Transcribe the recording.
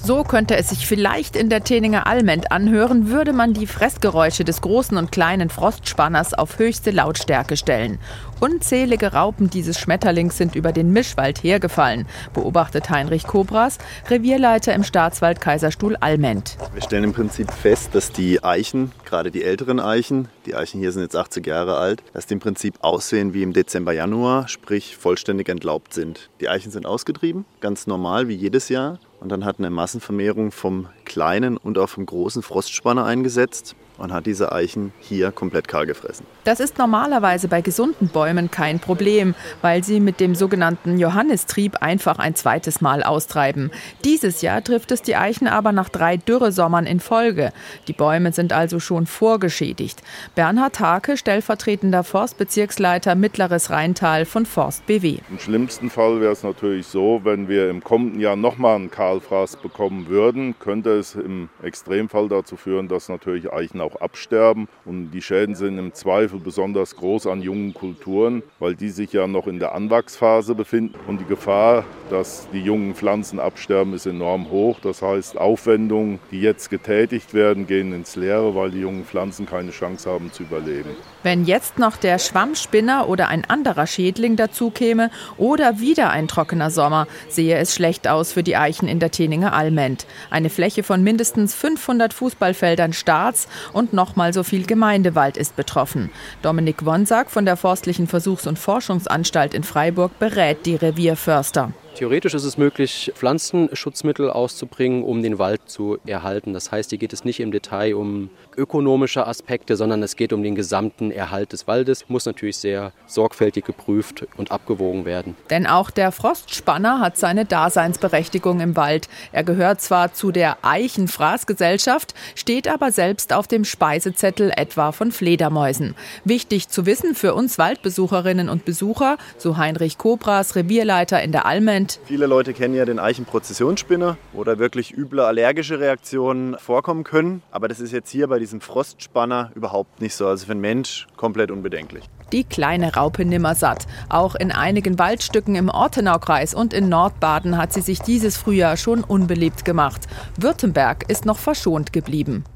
So könnte es sich vielleicht in der Teninger Alment anhören, würde man die Fressgeräusche des großen und kleinen Frostspanners auf höchste Lautstärke stellen. Unzählige Raupen dieses Schmetterlings sind über den Mischwald hergefallen, beobachtet Heinrich Kobras, Revierleiter im Staatswald Kaiserstuhl Alment. Wir stellen im Prinzip fest, dass die Eichen, gerade die älteren Eichen, die Eichen hier sind jetzt 80 Jahre alt, dass die im Prinzip aussehen wie im Dezember, Januar, sprich vollständig entlaubt sind. Die Eichen sind ausgetrieben, ganz normal wie jedes Jahr. Und dann hat eine Massenvermehrung vom kleinen und auch vom großen Frostspanner eingesetzt und hat diese Eichen hier komplett kahl gefressen. Das ist normalerweise bei gesunden Bäumen kein Problem, weil sie mit dem sogenannten Johannistrieb einfach ein zweites Mal austreiben. Dieses Jahr trifft es die Eichen aber nach 3 Dürresommern in Folge. Die Bäume sind also schon vorgeschädigt. Bernhard Hake, stellvertretender Forstbezirksleiter Mittleres Rheintal von Forst BW. Im schlimmsten Fall wäre es natürlich so, wenn wir im kommenden Jahr nochmal einen Kahlfraß bekommen würden, könnte es im Extremfall dazu führen, dass natürlich Eichen auch absterben. Und die Schäden sind im Zweifel besonders groß an jungen Kulturen, weil die sich ja noch in der Anwachsphase befinden. Und die Gefahr, dass die jungen Pflanzen absterben, ist enorm hoch. Das heißt, Aufwendungen, die jetzt getätigt werden, gehen ins Leere, weil die jungen Pflanzen keine Chance haben zu überleben. Wenn jetzt noch der Schwammspinner oder ein anderer Schädling dazu käme oder wieder ein trockener Sommer, sehe es schlecht aus für die Eichen in der Teninger Alment. Eine Fläche von mindestens 500 Fußballfeldern Staats- und nochmal so viel Gemeindewald ist betroffen. Dominik Wonsack von der Forstlichen Versuchs- und Forschungsanstalt in Freiburg berät die Revierförster. Theoretisch ist es möglich, Pflanzenschutzmittel auszubringen, um den Wald zu erhalten. Das heißt, hier geht es nicht im Detail um ökonomische Aspekte, sondern es geht um den gesamten Erhalt des Waldes. Muss natürlich sehr sorgfältig geprüft und abgewogen werden. Denn auch der Frostspanner hat seine Daseinsberechtigung im Wald. Er gehört zwar zu der Eichenfraßgesellschaft, steht aber selbst auf dem Speisezettel etwa von Fledermäusen. Wichtig zu wissen für uns Waldbesucherinnen und Besucher, so Heinrich Kobras, Revierleiter in der Alment. Viele Leute kennen ja den Eichenprozessionsspinner, wo da wirklich üble allergische Reaktionen vorkommen können. Aber das ist jetzt hier bei diesem Frostspanner überhaupt nicht so. Also für einen Mensch komplett unbedenklich. Die kleine Raupe nimmersatt. Auch in einigen Waldstücken im Ortenaukreis und in Nordbaden hat sie sich dieses Frühjahr schon unbeliebt gemacht. Württemberg ist noch verschont geblieben.